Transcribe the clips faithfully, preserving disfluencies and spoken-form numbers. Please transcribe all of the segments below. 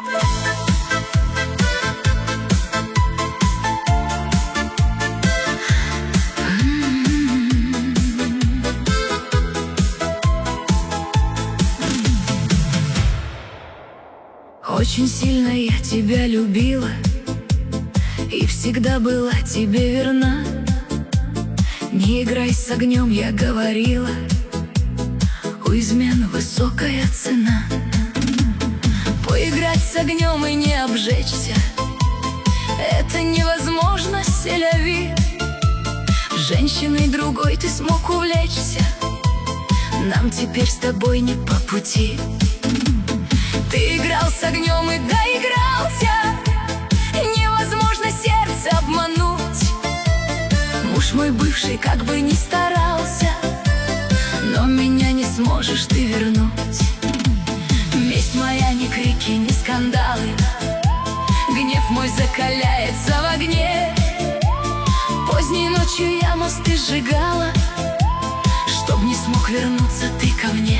Очень сильно я тебя любила и всегда была тебе верна. Не играй с огнем, я говорила, у измен высокая цена. Поиграть с огнем и не обжечься — это невозможно, селяви. Женщиной другой ты смог увлечься, нам теперь с тобой не по пути. Ты играл с огнем и доигрался, невозможно сердце обмануть. Муж мой бывший, как бы ни старался, но меня не сможешь ты вернуть. Месть моя не крики, не скандалы, гнев мой закаляется в огне. Поздней ночью я мосты сжигала, чтоб не смог вернуться ты ко мне.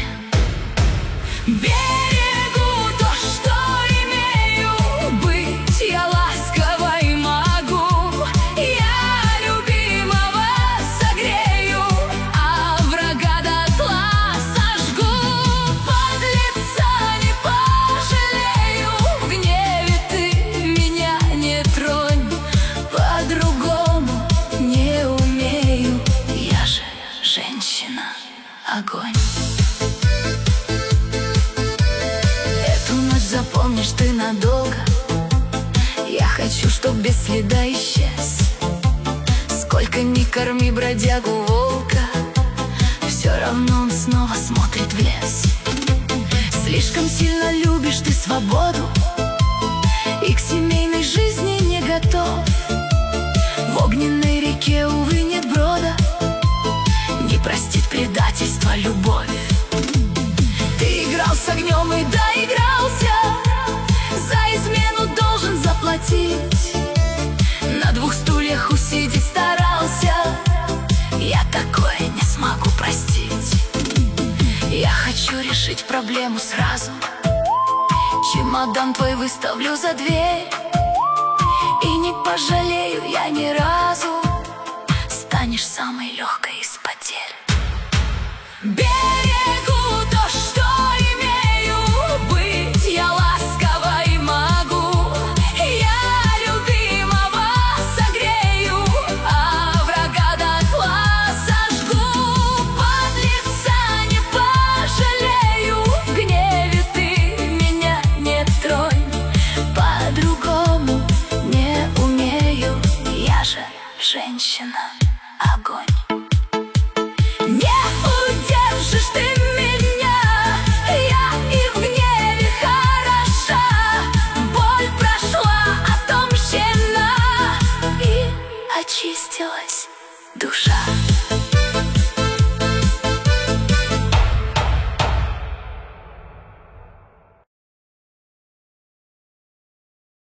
Берегу то, что имею, быть я ласково и могу. Я любимого согрею, а врага дотла сожгу. Подлеца не пожалею, в гневе ты меня не тронь. По-другому не умею, я же женщина, огонь. Запомнишь ты надолго, я хочу, чтоб без следа исчез. Сколько ни корми бродягу волка, все равно он снова смотрит в лес. Слишком сильно любишь ты свободу и к семейной жизни не готов. В огненной реке, увы, нет брода, не простит предательство любовь. Ты играл с огнем и доигрался, за измену должен заплатить. На двух стульях усидеть старался, я такое не смогу простить. Я хочу решить проблему сразу, чемодан твой выставлю за дверь, и не пожалею я ни разу, станешь самой легкой из потерь. Берегу то, что имею, быть я ласково и могу. Я любимого согрею, а врага дотла сожгу. Подлеца не пожалею, в гневе ты меня не тронь. По-другому не умею, я же женщина, огонь.